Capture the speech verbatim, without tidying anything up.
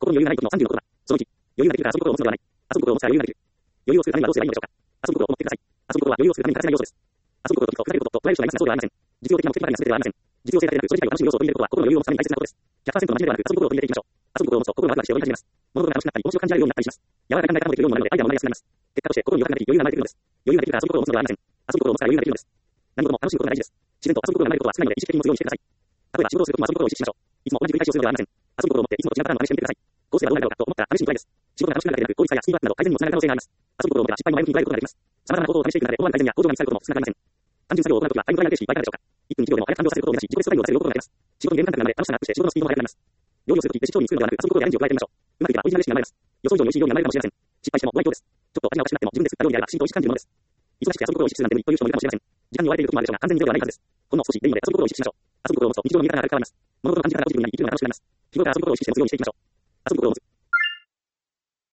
に余裕がない時のさんじゅうのことだ。そのいち、余裕ができるから遊ぶ心を持つのではない。遊ぶ心を持つから余裕ができる。余裕をするためにはどうすればいいのでしょうか。遊ぶ心を持ってください。遊ぶ心は余裕をするために欠かせない要素です。遊ぶ心とふざけることと捉える人がいますがそうではありません。実用的な目的までが全てではありません。実用性だけでなく、それ自体を楽しむ要素を取り入れることは心の余裕を持つために大切なことです。ひゃくパーセント の真面目ではなく、遊ぶ心を取り入れていきましょう。遊ぶ心を持つと心がワクワクして踊り始めます。物事が楽しくなったり、面白く感じられるようになったりします。柔らかい考え方もできるようになるので、アイデアも生まれやすくなります。結果として、心に余裕ができ、余裕が生まれてくるのです。余裕ができるから遊ぶ心を持つのではありません。遊ぶ心を持つから余裕ができるのです。何事も楽しむことが大事です。自然と遊ぶ心が生まれることは少ないので、意識的に持つようにしてください。例えば、仕事をするときも遊ぶ心を意識しましょう。いつも同じ繰り返しをするのではありません。遊ぶ心を持って、いつもと違うパターンの真似してみてください。こうすればどうなるだろうかと思ったら試しにトライです。仕事が楽しくなるだけでなく、効率化やスピードアップなど改善にもつながる可能性があります。遊ぶ心を持てば失敗も前向きに捉えることができます。様々なことを試していく中で思わぬ改善や向上が見つかることも少なくありません。単純作業を行うときはタイムトライアル形式はいかがでしょうか。いっぷんいちびょうでも早く完了させることを目指し、自己ベストタイムを出せることがあります。仕事に連関なので楽しさがアップして仕事のスピードも速くなります。料理をするとき別に調理に作るのではなく遊ぶことでアレンジを加えてみましょう。うまくいけばオリジナルレシピが生まれます。予想以上に美味しい料理が生まれるかもしれません。失敗してもご愛嬌です。ちょっと味がおかしくなっても自分で作った料理であれば不思議と美味しく感じるものです。忙しくて遊ぶことを意識するなんて無理という人もいるかもしれません。時間に追われている時もあるでしょうが完全にゼロではないはずです。ほんの少しでいいので遊ぶことを意識しましょう。遊ぶ心を持つと日常の見え方が変わります。物事の感じ方がポジティブになり生きるのが楽しくなります。日頃から遊ぶことを意識して持つようにしていきましょう。遊ぶ心を持つ。